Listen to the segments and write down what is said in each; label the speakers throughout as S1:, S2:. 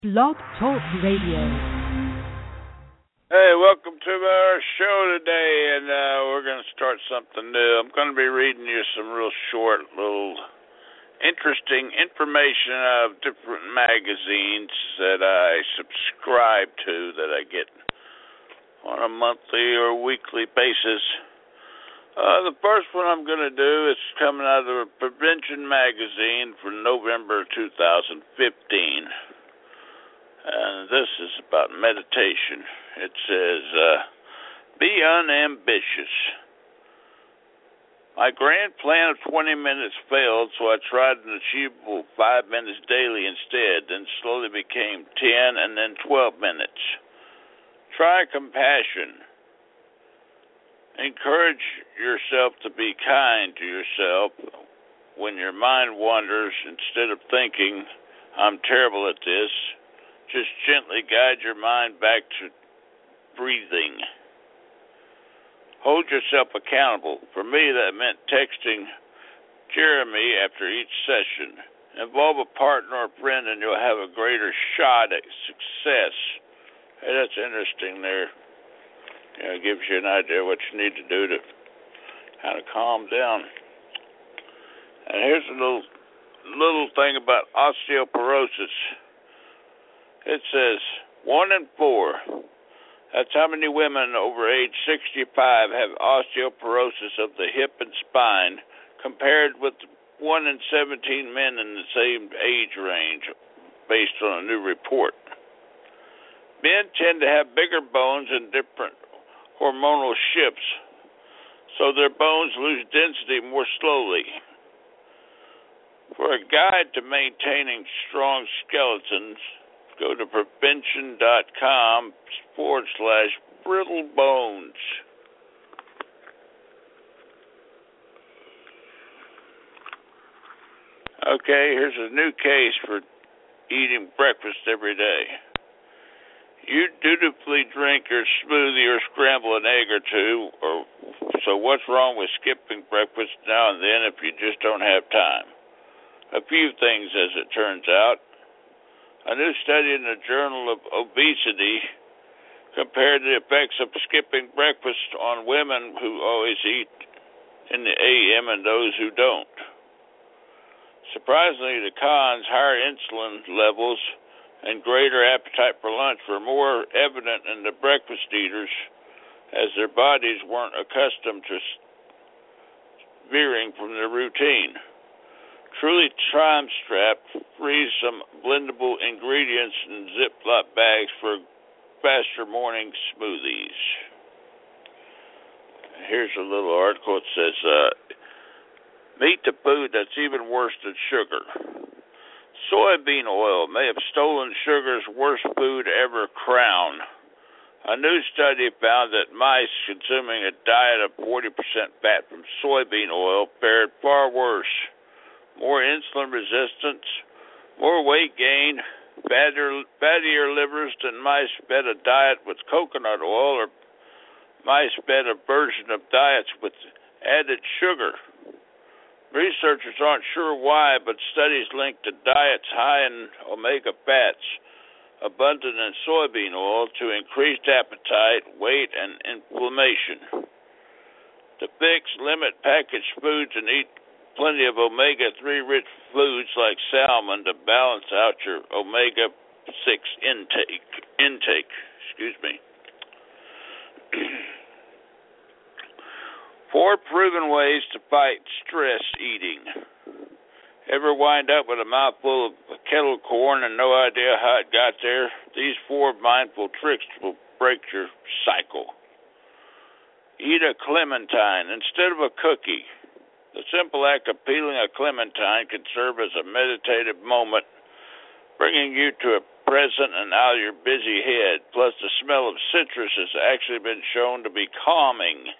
S1: Blog Talk Radio.
S2: Hey, welcome to our show today, and we're going to start something new. I'm going to be reading you some real short, little interesting information out of different magazines that I subscribe to, that I get on a monthly or weekly basis. The first one I'm going to do is coming out of the Prevention magazine for November 2015. And this is about meditation. It says, be unambitious. My grand plan of 20 minutes failed, so I tried an achievable 5 minutes daily instead, then slowly became 10 and then 12 minutes. Try compassion. Encourage yourself to be kind to yourself when your mind wanders. Instead of thinking, I'm terrible at this, just gently guide your mind back to breathing. Hold yourself accountable. For me, that meant texting Jeremy after each session. Involve a partner or friend and you'll have a greater shot at success. Hey, that's interesting there. It gives you an idea what you need to do to kind of calm down. And here's a little thing about osteoporosis. It says 1 in 4. That's how many women over age 65 have osteoporosis of the hip and spine, compared with 1 in 17 men in the same age range, based on a new report. Men tend to have bigger bones and different hormonal shifts, so their bones lose density more slowly. For a guide to maintaining strong skeletons, go to prevention.com/brittle bones. Okay, here's a new case for eating breakfast every day. You dutifully drink your smoothie or scramble an egg or two, so what's wrong with skipping breakfast now and then if you just don't have time? A few things, as it turns out. A new study in the Journal of Obesity compared the effects of skipping breakfast on women who always eat in the AM and those who don't. Surprisingly, the cons, higher insulin levels and greater appetite for lunch, were more evident in the breakfast eaters, as their bodies weren't accustomed to veering from their routine. Truly Time Strap frees some blendable ingredients in Ziploc bags for faster morning smoothies. Here's a little article. It says, meet the food that's even worse than sugar. Soybean oil may have stolen sugar's worst food ever crown. A new study found that mice consuming a diet of 40% fat from soybean oil fared far worse. More insulin resistance, more weight gain, fattier livers than mice fed a diet with coconut oil, or mice fed a version of diets with added sugar. Researchers aren't sure why, but studies link to diets high in omega fats, abundant in soybean oil, to increased appetite, weight, and inflammation. To fix, limit packaged foods and eat plenty of omega-3 rich foods like salmon to balance out your omega-6 intake. Excuse me. 4 proven ways to fight stress eating. Ever wind up with a mouthful of kettle corn and no idea how it got there? These 4 mindful tricks will break your cycle. Eat a clementine instead of a cookie. The simple act of peeling a clementine can serve as a meditative moment, bringing you to a present and out of your busy head. Plus, the smell of citrus has actually been shown to be calming.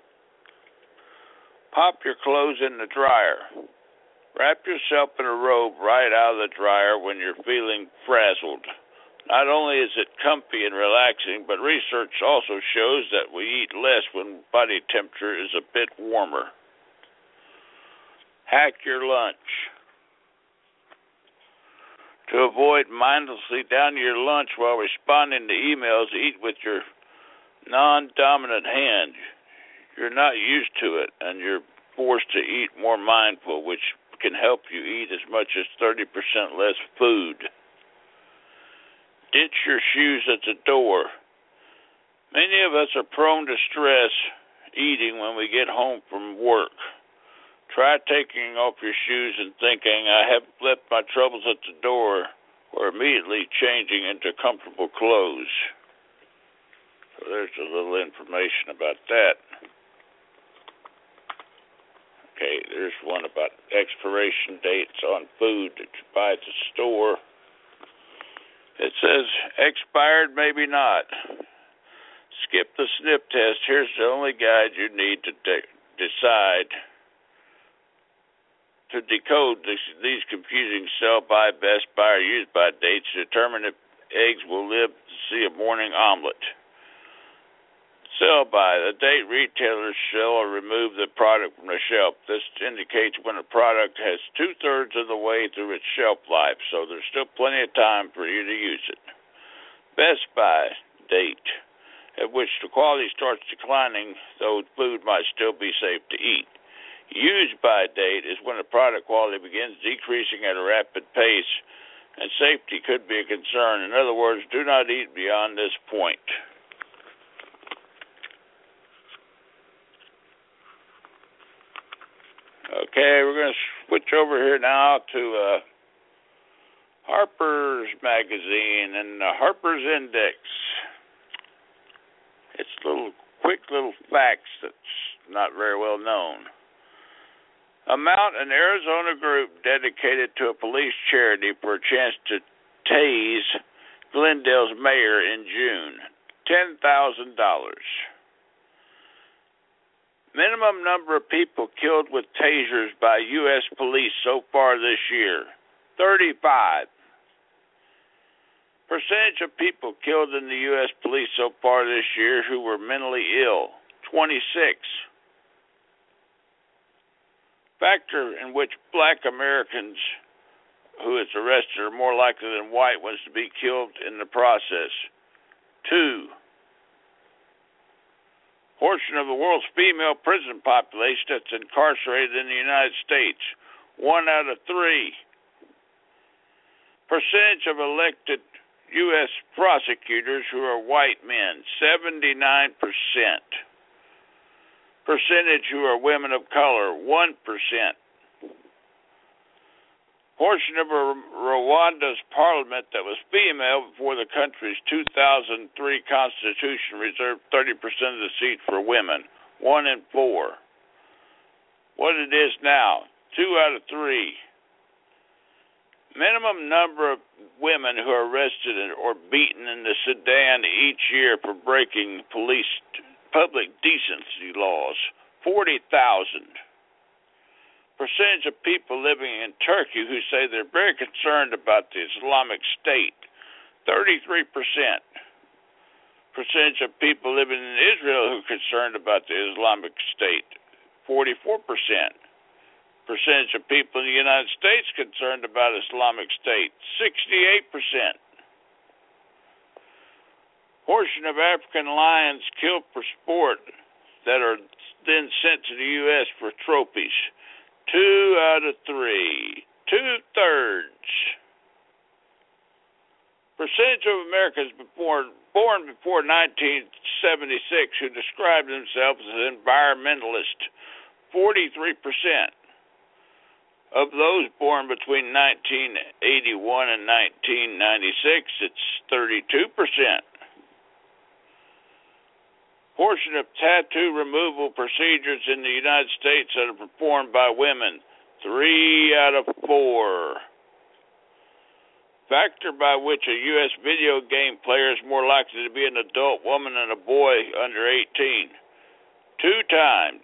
S2: Pop your clothes in the dryer. Wrap yourself in a robe right out of the dryer when you're feeling frazzled. Not only is it comfy and relaxing, but research also shows that we eat less when body temperature is a bit warmer. Hack your lunch. To avoid mindlessly downing your lunch while responding to emails, eat with your non-dominant hand. You're not used to it, and you're forced to eat more mindful, which can help you eat as much as 30% less food. Ditch your shoes at the door. Many of us are prone to stress eating when we get home from work. Try taking off your shoes and thinking, I have left my troubles at the door, or immediately changing into comfortable clothes. So there's a little information about that. Okay, there's one about expiration dates on food that you buy at the store. It says, expired, maybe not. Skip the sniff test. Here's the only guide you need to decide to decode these confusing sell-by, best-by, or use-by dates to determine if eggs will live to see a morning omelet. Sell-by, the date retailers sell or remove the product from the shelf. This indicates when a product has 2/3 of the way through its shelf life, so there's still plenty of time for you to use it. Best-by date, at which the quality starts declining, though food might still be safe to eat. Use-by date is when the product quality begins decreasing at a rapid pace, and safety could be a concern. In other words, do not eat beyond this point. Okay, we're going to switch over here now to Harper's Magazine and the Harper's Index. It's quick little facts that's not very well known. A Mountain Arizona group dedicated to a police charity for a chance to tase Glendale's mayor in June. $10,000. Minimum number of people killed with tasers by U.S. police so far this year, 35. Percentage of people killed in the U.S. police so far this year who were mentally ill, 26. Factor in which black Americans who is arrested are more likely than white ones to be killed in the process, 2. Portion of the world's female prison population that's incarcerated in the United States, 1 out of 3. Percentage of elected U.S. prosecutors who are white men, 79%. Percentage who are women of color, 1%. Portion of Rwanda's parliament that was female before the country's 2003 constitution reserved 30% of the seats for women, 1 in 4. What it is now, 2 out of 3. Minimum number of women who are arrested or beaten in the Sudan each year for breaking police public decency laws, 40,000. Percentage of people living in Turkey who say they're very concerned about the Islamic State, 33%. Percentage of people living in Israel who are concerned about the Islamic State, 44%. Percentage of people in the United States concerned about Islamic State, 68%. Portion of African lions killed for sport that are then sent to the U.S. for trophies, 2 out of 3, 2/3. Percentage of Americans born before 1976 who describe themselves as environmentalist, 43%. Of those born between 1981 and 1996, it's 32%. Portion of tattoo removal procedures in the United States that are performed by women, 3 out of 4. Factor by which a U.S. video game player is more likely to be an adult woman than a boy under 18, 2 times.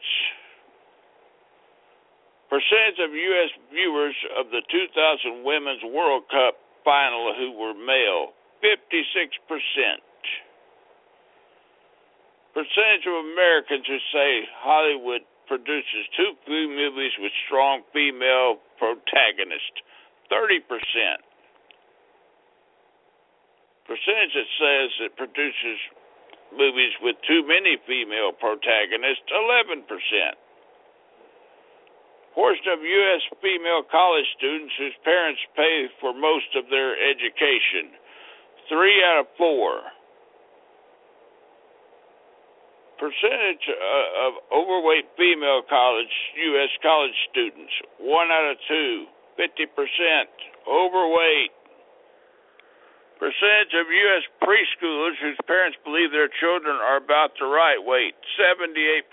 S2: Percentage of U.S. viewers of the 2000 Women's World Cup final who were male, 56%. Percentage of Americans who say Hollywood produces too few movies with strong female protagonists, 30%. Percentage that says it produces movies with too many female protagonists, 11%. Portion of U.S. female college students whose parents pay for most of their education, 3 out of 4. Percentage of overweight female U.S. college students, 1 out of 2, 50%, overweight. Percentage of U.S. preschoolers whose parents believe their children are about the right weight, 78%.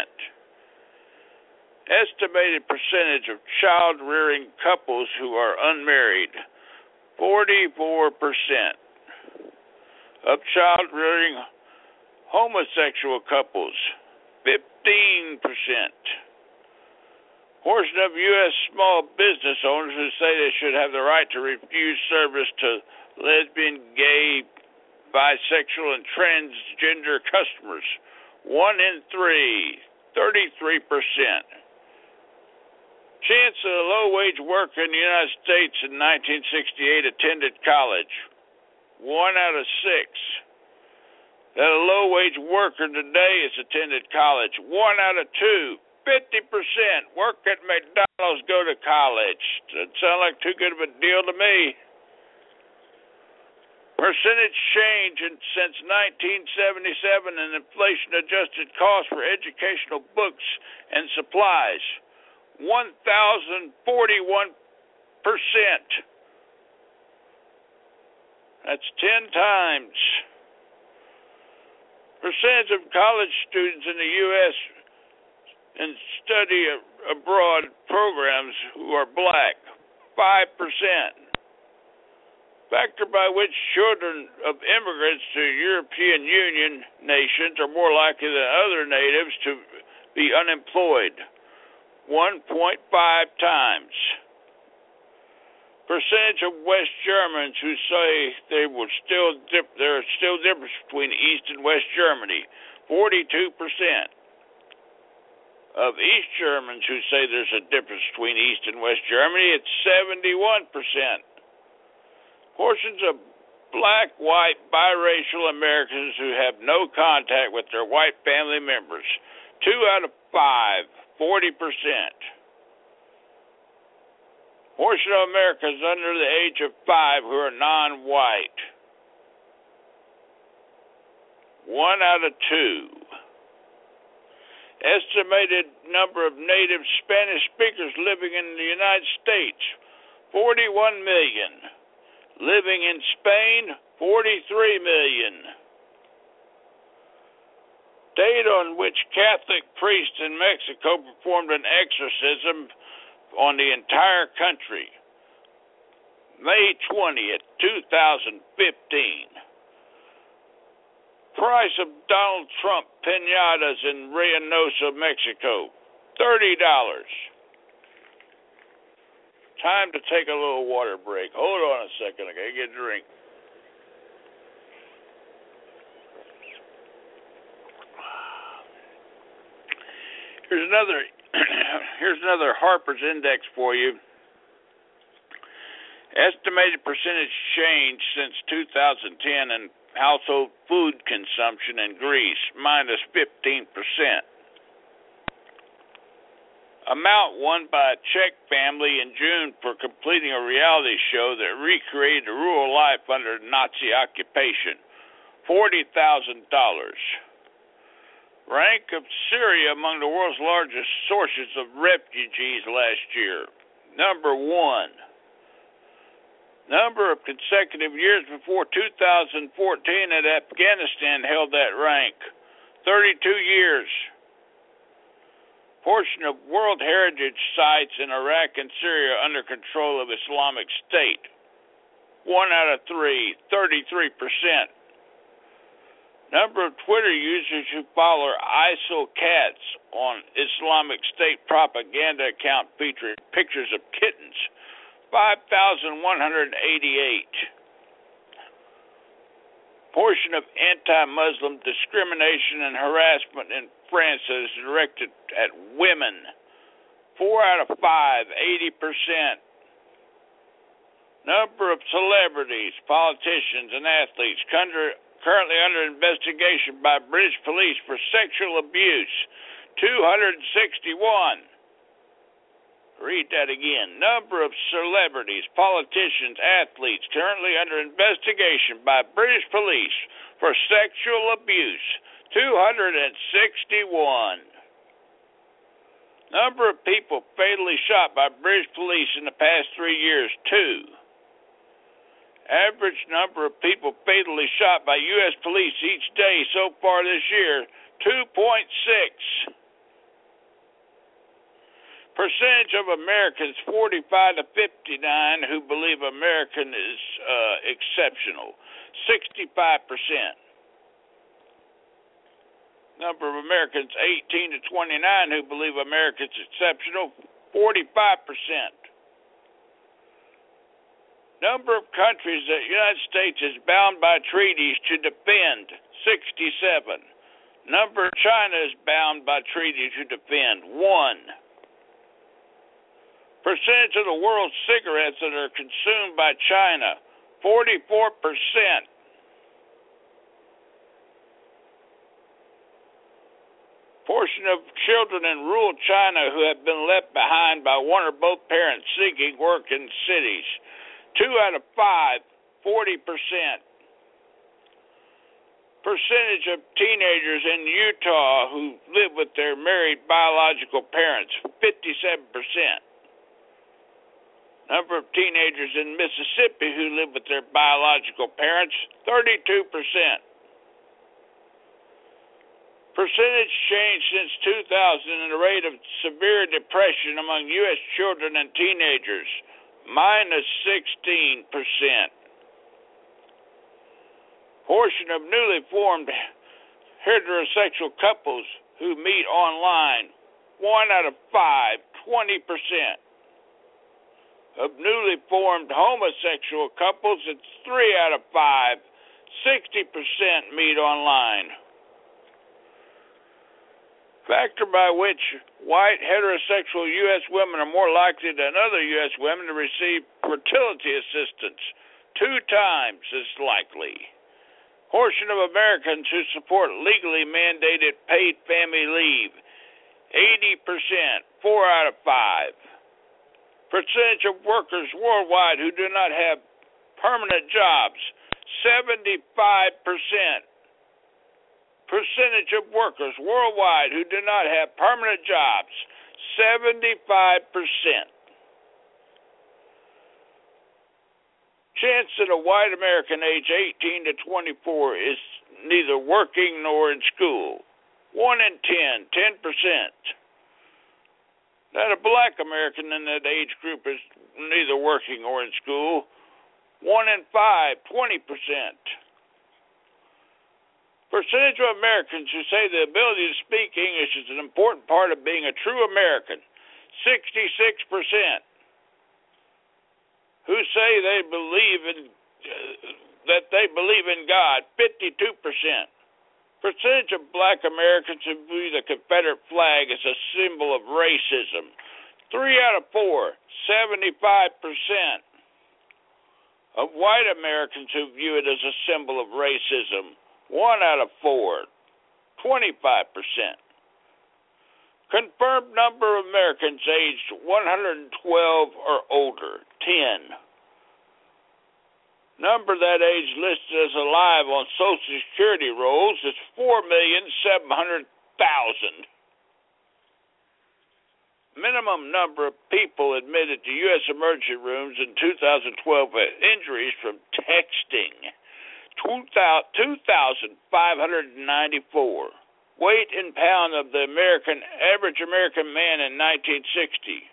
S2: Estimated percentage of child-rearing couples who are unmarried, 44%. Of child-rearing homosexual couples, 15%. Portion of U.S. small business owners who say they should have the right to refuse service to lesbian, gay, bisexual, and transgender customers, 1 in 3, 33%. Chance that a low-wage worker in the United States in 1968 attended college, 1 out of 6. That a low-wage worker today has attended college, 1 out of 2. 50% work at McDonald's, go to college. Doesn't sound like too good of a deal to me. Percentage change since 1977 in inflation-adjusted costs for educational books and supplies, 1,041%. That's 10 times. Percentage of college students in the U.S. in study abroad programs who are black, 5%. Factor by which children of immigrants to European Union nations are more likely than other natives to be unemployed, 1.5 times. Percentage of West Germans who say there are still differences between East and West Germany, 42%. Of East Germans who say there's a difference between East and West Germany, it's 71%. Portions of black, white, biracial Americans who have no contact with their white family members, 2 out of 5, 40%. Portion of Americans under the age of 5 who are non-white, 1 out of 2. Estimated number of native Spanish speakers living in the United States, 41 million. Living in Spain, 43 million. Date on which Catholic priest in Mexico performed an exorcism on the entire country, May 20th, 2015. Price of Donald Trump piñatas in Reynosa, Mexico, $30. Time to take a little water break. Hold on a second, I gotta get a drink. Here's another Harper's Index for you. Estimated percentage change since 2010 in household food consumption in Greece, minus 15%. Amount won by a Czech family in June for completing a reality show that recreated rural life under Nazi occupation, $40,000. Rank of Syria among the world's largest sources of refugees last year, number 1. Number of consecutive years before 2014 that Afghanistan held that rank, 32 years. Portion of World Heritage sites in Iraq and Syria under control of Islamic State, 1 out of 3, 33%. Number of Twitter users who follow ISIL cats on Islamic State propaganda account featuring pictures of kittens, 5,188. Portion of anti-Muslim discrimination and harassment in France that is directed at women, 4 out of 5, 80%. Number of celebrities, politicians, and athletes currently under investigation by British police for sexual abuse, 261. Read that again. Number of celebrities, politicians, athletes currently under investigation by British police for sexual abuse, 261. Number of people fatally shot by British police in the past 3 years, 2. Average number of people fatally shot by U.S. police each day so far this year, 2.6. Percentage of Americans 45 to 59 who believe American is exceptional, 65%. Number of Americans 18 to 29 who believe America is exceptional, 45%. Number of countries that the United States is bound by treaties to defend, 67. Number of China is bound by treaties to defend, 1. Percentage of the world's cigarettes that are consumed by China, 44%. Portion of children in rural China who have been left behind by one or both parents seeking work in cities, 2 out of 5, 40%. Percentage of teenagers in Utah who live with their married biological parents, 57%. Number of teenagers in Mississippi who live with their biological parents, 32%. Percentage change since 2000 in the rate of severe depression among U.S. children and teenagers, minus 16%. Portion of newly formed heterosexual couples who meet online, 1 out of 5, 20%. Of newly formed homosexual couples, it's 3 out of 5, 60% meet online. Factor by which white heterosexual U.S. women are more likely than other U.S. women to receive fertility assistance, 2 times as likely. Portion of Americans who support legally mandated paid family leave, 80%, 4 out of 5. Percentage of workers worldwide who do not have permanent jobs, 75%. Percentage of workers worldwide who do not have permanent jobs, 75%. Chance that a white American age 18 to 24 is neither working nor in school, 1 in 10, 10%. That a black American in that age group is neither working or in school, 1 in 5, 20%. Percentage of Americans who say the ability to speak English is an important part of being a true American, 66%. Who say they believe in God, 52%. Percentage of black Americans who view the Confederate flag as a symbol of racism, 3 out of 4, 75%. Of white Americans who view it as a symbol of racism, 1 out of 4, 25%. Confirmed number of Americans aged 112 or older, 10. Number that age listed as alive on Social Security rolls is 4,700,000. Minimum number of people admitted to U.S. emergency rooms in 2012 with injuries from texting, 2,594. Weight in pound of the average American man in 1960,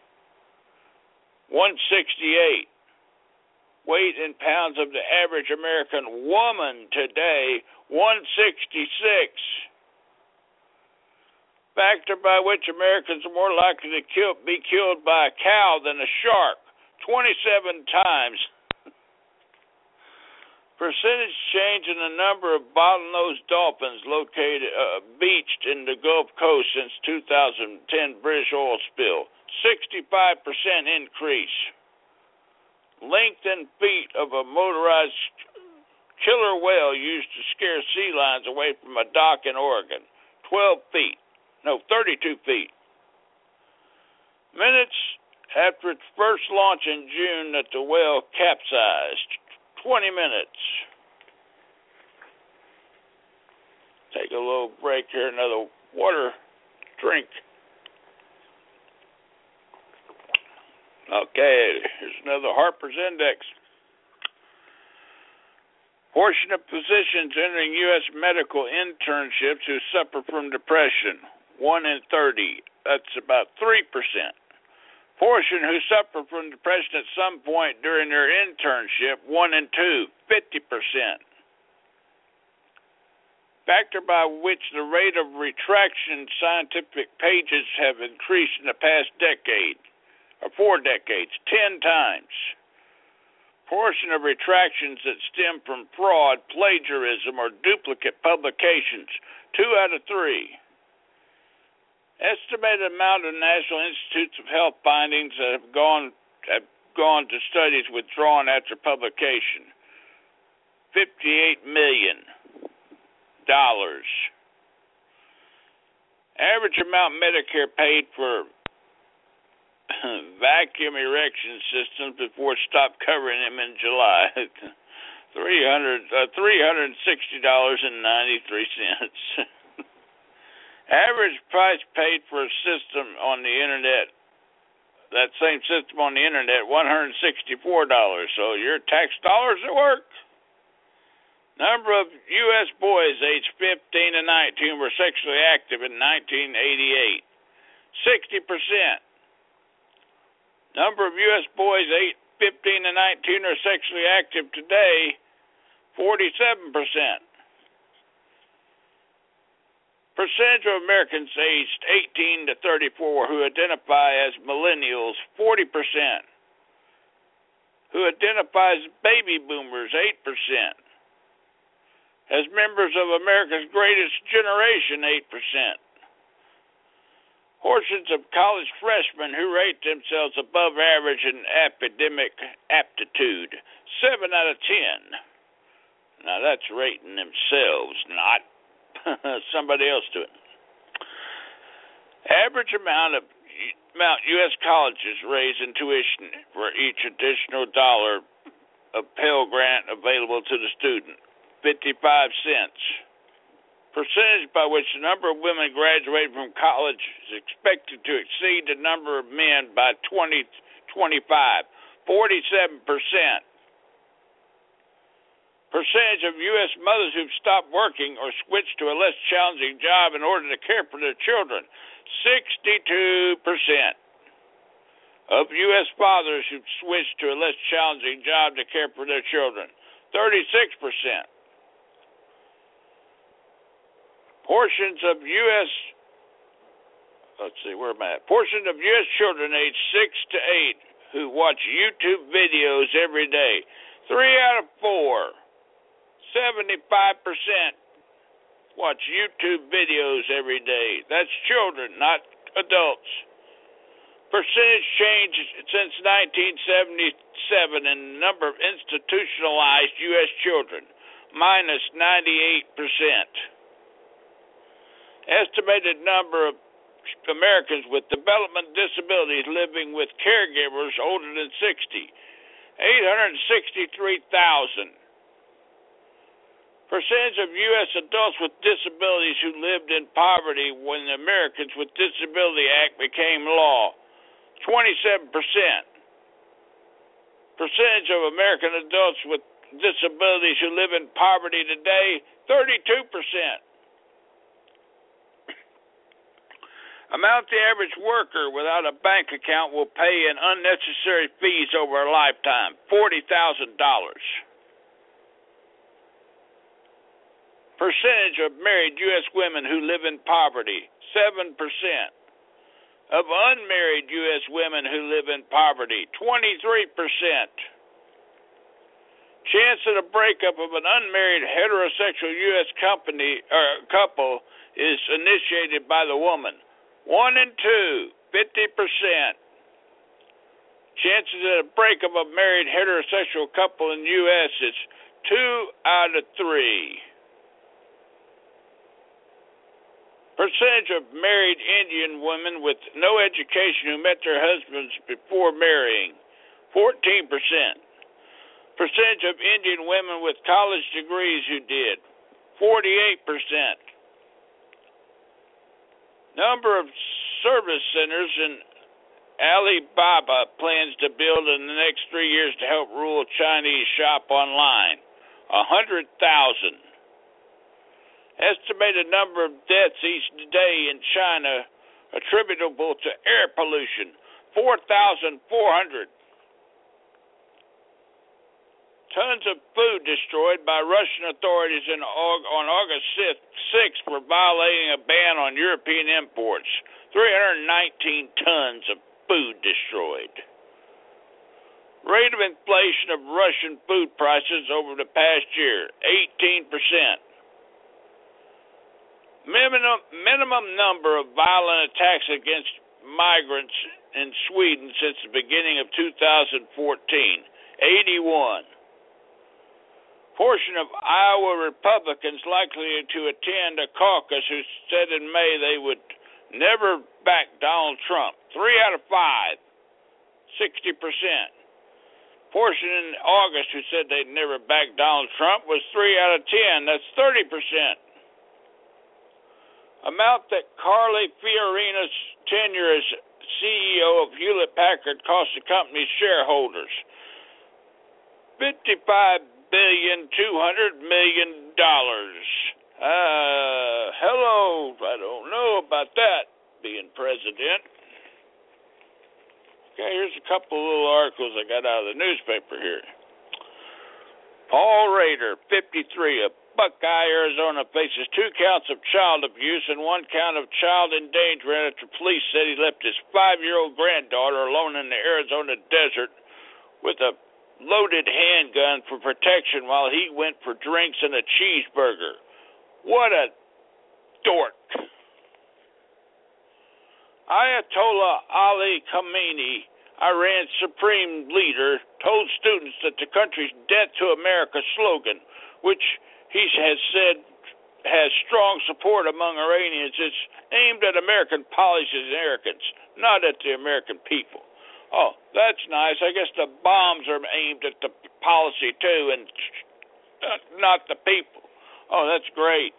S2: 168. Weight in pounds of the average American woman today, 166. Factor by which Americans are more likely to be killed by a cow than a shark, 27 times. Percentage change in the number of bottlenose dolphins beached in the Gulf Coast since 2010 British oil spill, 65% increase. length in feet of a motorized killer whale used to scare sea lions away from a dock in Oregon. 32 feet. Minutes after its first launch in June that the whale capsized. 20 minutes. Take a little break here, another water drink. Okay, here's another Harper's Index. Portion of physicians entering U.S. medical internships who suffer from depression, 1 in 30. That's about 3%. Portion who suffer from depression at some point during their internship, 1 in 2, 50%. Factor by which the rate of retraction scientific pages have increased in the past decade, or 4 decades, 10 times. Portion of retractions that stem from fraud, plagiarism, or duplicate publications, 2 out of 3. Estimated amount of National Institutes of Health findings that have gone to studies withdrawn after publication, $58 million. Average amount Medicare paid for vacuum erection systems before it stopped covering them in July, $360.93. Average price paid for a system on the internet, that same system on the internet, $164. So your tax dollars at work. Number of U.S. boys aged 15 to 19 were sexually active in 1988. 60%. Number of U.S. boys 15 to 19 are sexually active today, 47%. Percentage of Americans aged 18 to 34 who identify as millennials, 40%. Who identify as baby boomers, 8%. As members of America's greatest generation, 8%. Portions of college freshmen who rate themselves above average in academic aptitude, 7 out of 10. Now that's rating themselves, not somebody else doing it. Average amount U.S. colleges raise in tuition for each additional dollar of Pell Grant available to the student, 55 cents. Percentage by which the number of women graduating from college is expected to exceed the number of men by 2025, 47%. Percentage of U.S. mothers who've stopped working or switched to a less challenging job in order to care for their children, 62%. Of U.S. fathers who've switched to a less challenging job to care for their children, 36%. Portions of U.S. Portions of U.S. children aged 6 to 8 who watch YouTube videos every day, 3 out of 4. 75% watch YouTube videos every day. That's children, not adults. Percentage change since 1977 in the number of institutionalized U.S. children, minus 98%. Estimated number of Americans with developmental disabilities living with caregivers older than 60, 863,000. Percentage of U.S. adults with disabilities who lived in poverty when the Americans with Disability Act became law, 27%. Percentage of American adults with disabilities who live in poverty today, 32%. Amount the average worker without a bank account will pay in unnecessary fees over a lifetime, $40,000. Percentage of married U.S. women who live in poverty, 7%. Of unmarried U.S. women who live in poverty, 23%. Chance of the breakup of an unmarried heterosexual U.S. couple is initiated by the woman, 1 in 2, 50%. Chances at a breakup of a married heterosexual couple in the U.S. is 2 out of 3. Percentage of married Indian women with no education who met their husbands before marrying, 14%. Percentage of Indian women with college degrees who did, 48%. Number of service centers in Alibaba plans to build in the next 3 years to help rural Chinese shop online, 100,000. Estimated number of deaths each day in China attributable to air pollution, 4,400. Tons of food destroyed by Russian authorities on August 6th for violating a ban on European imports. 319 tons of food destroyed. Rate of inflation of Russian food prices over the past year, 18%. Minimum number of violent attacks against migrants in Sweden since the beginning of 2014, 81. Portion of Iowa Republicans likely to attend a caucus who said in May they would never back Donald Trump. 3 out of 5, 60%. Portion in August who said they'd never back Donald Trump was 3 out of 10. That's 30%. Amount that Carly Fiorina's tenure as CEO of Hewlett Packard cost the company's shareholders. $55,200 million. Hello, I don't know about that, being president. Okay, here's a couple of little articles I got out of the newspaper here. Paul Rader, 53, of Buckeye, Arizona, faces 2 counts of child abuse and 1 count of child endangerment after police said he left his 5-year-old granddaughter alone in the Arizona desert with a loaded handgun for protection while he went for drinks and a cheeseburger. What a dork. Ayatollah Ali Khamenei, Iran's supreme leader, told students that the country's Death to America slogan, which he has said has strong support among Iranians, is aimed at American policies and arrogance, not at the American people. Oh, that's nice. I guess the bombs are aimed at the policy, too, and not the people. Oh, that's great.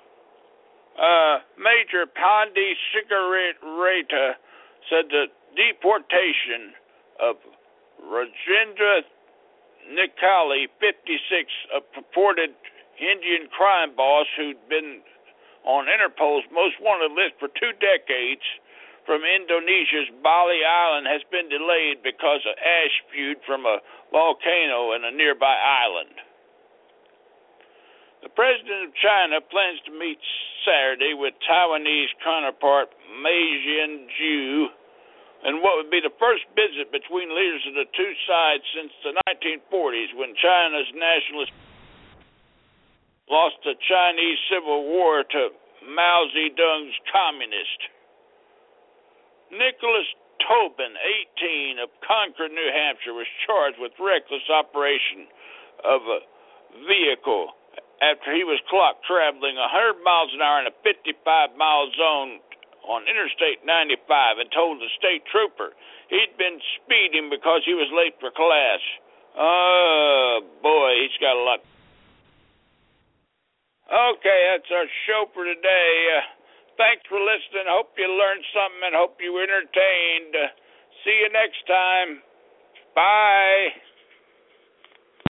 S2: Major Pandi Sigareta said the deportation of Rajendra Nikali, 56, a purported Indian crime boss who'd been on Interpol's most wanted list for 2 decades, from Indonesia's Bali Island has been delayed because of ash spewed from a volcano in a nearby island. The president of China plans to meet Saturday with Taiwanese counterpart Mei Jianzhou in what would be the first visit between leaders of the two sides since the 1940s, when China's nationalists lost the Chinese Civil War to Mao Zedong's communist. Nicholas Tobin, 18, of Concord, New Hampshire, was charged with reckless operation of a vehicle after he was clocked traveling 100 miles an hour in a 55-mile zone on Interstate 95 and told the state trooper he'd been speeding because he was late for class. Oh, boy, he's got a lot. Okay, that's our show for today. Thanks for listening. Hope you learned something and hope you were entertained. See you next time. Bye.